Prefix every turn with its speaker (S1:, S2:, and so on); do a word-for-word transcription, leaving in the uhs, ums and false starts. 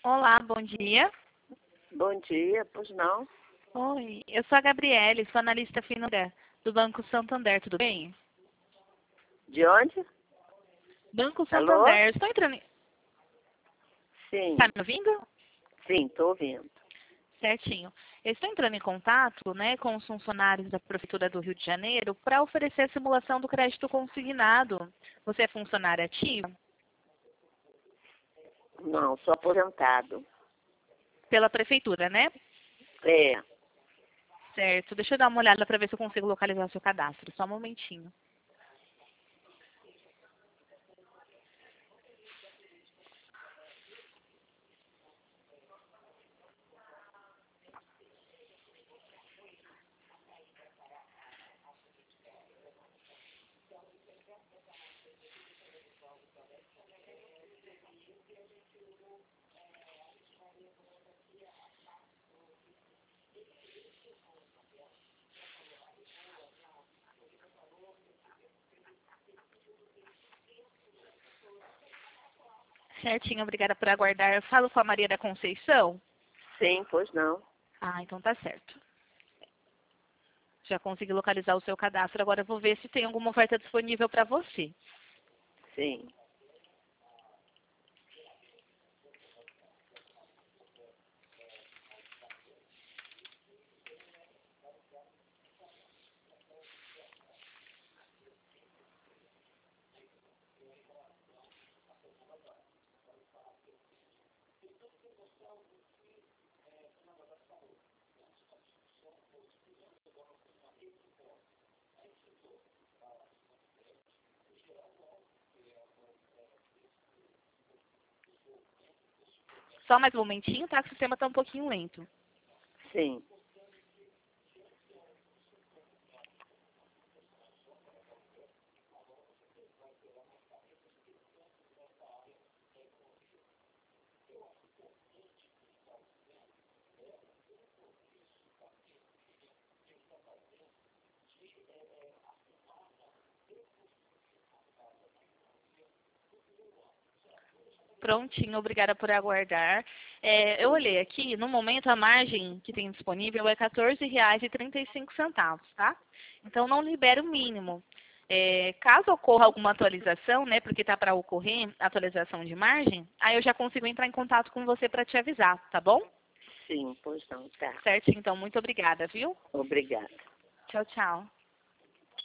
S1: Olá, bom dia.
S2: Bom dia, pois não?
S1: Oi, eu sou a Gabriele, sou analista financeira do Banco Santander, tudo bem?
S2: De onde?
S1: Banco
S2: Alô?
S1: Santander, estou entrando em...
S2: Sim,
S1: Tá me ouvindo?
S2: sim, estou ouvindo.
S1: Certinho. Eu estou entrando em contato, né, com os funcionários da Prefeitura do Rio de Janeiro para oferecer a simulação do crédito consignado. Você é funcionária ativa?
S2: Não, sou aposentado.
S1: Pela Prefeitura, né?
S2: É,
S1: Certo. Deixa eu dar uma olhada para ver se eu consigo localizar o seu cadastro. Só um momentinho. Certinho, obrigada por aguardar. Eu falo com a Maria da Conceição?
S2: sim, pois não.
S1: Ah, então tá certo. Já consegui localizar o seu cadastro. Agora eu vou ver se tem alguma oferta disponível para você.
S2: Sim.
S1: Só mais um momentinho, tá? Que o sistema está um pouquinho lento.
S2: Sim.
S1: Prontinho, obrigada por aguardar. É, eu olhei aqui, no momento a margem que tem disponível é quatorze reais e trinta e cinco centavos, tá? Então não libera o mínimo. É, caso ocorra alguma atualização, né, porque tá para ocorrer atualização de margem, aí eu já consigo entrar em contato com você para te avisar, tá bom?
S2: Sim, pois não, tá.
S1: Certo, então muito obrigada, viu?
S2: Obrigada.
S1: Tchau, tchau.